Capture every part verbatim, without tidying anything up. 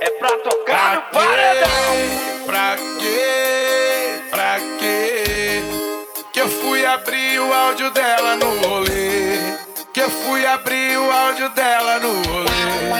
É pra tocar no paredão. Pra quê? Pra quê? Que eu fui abrir o áudio dela no rolê. Que eu fui abrir o áudio dela no rolê.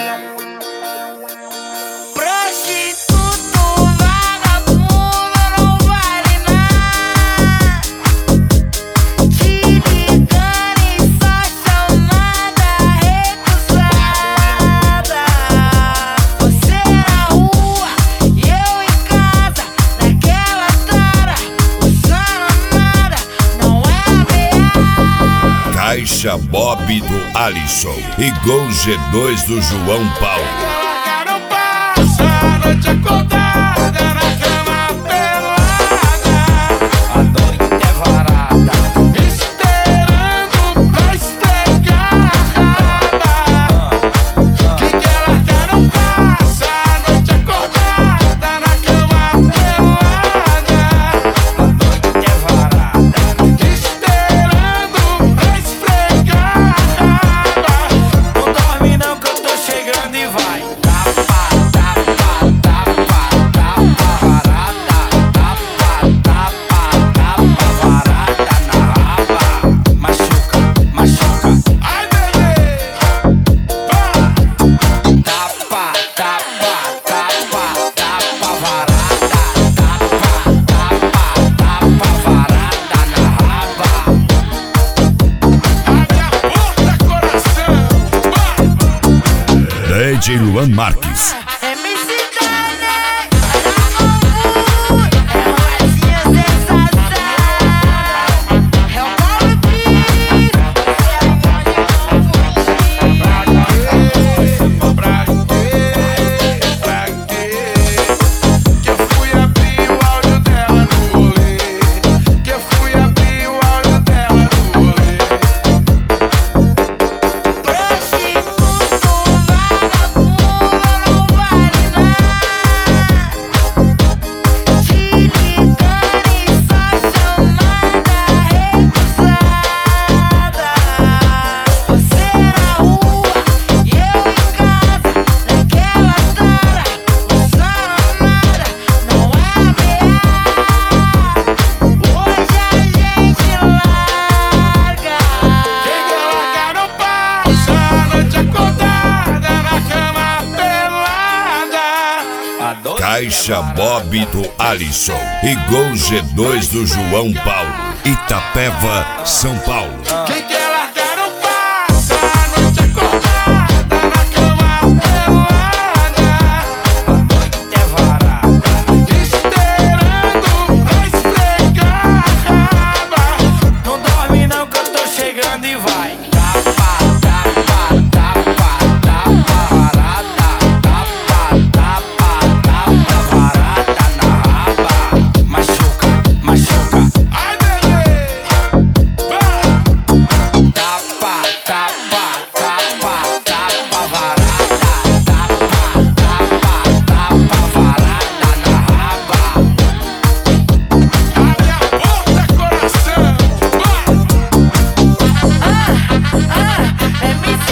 Caixa Bob do Alisson e Gol G dois do João Paulo. Ela não passa a noite acordada na cama pelada. A noite é varada, esperando pra esfregar a raba. Que que ela não passa a noite acordada na cama pelada. a noite é varada. Esperando pra esfregar a raba. Não dorme não que eu tô chegando e vai. Tapa, tapa, tapa, tapa, varada. Tapa, tapa, tapa, varada na raba. Machuca, machuca. Ai, bebê, vai. Tapa, tapa, tapa, tapa, varada. Tapa, tapa, tapa, varada na raba. Abre a porta, coração, vai. D J Luan Marques. M C Dane, é o Razinho Sensação, é o Paulo Pires, é o Pra quê? Pra quê? Que eu fui abrir o áudio dela no rolê. Que eu fui abrir o áudio dela no rolê. prostituto, vagabundo, não vale nada. Te ligando e só chamada recusada. Você na rua e eu em casa, naquela tara, usando nada, não é ameaça. Hoje a gente larga. Quem quer largar não passa a noite acordada na cama pelada. A noite Caixa Bob do Alisson e Gol G dois do João Paulo. Itapeva, São Paulo. Quem quer largar não passa a noite acordada na cama pelada. A noite é varada. Esperando pra esfregar a raba. Não dorme não que eu tô chegando e vai. Tapa, tapa, tapa, tapa, varada. Tapa, tapa, tapa, varada na raba. Machuca, machuca. Ai, bebê, vai. Tapa, tapa, tapa, tapa, varada. Tapa, tapa, tapa, varada na raba. Abre a porta, coração, vai. Ah, ah, M C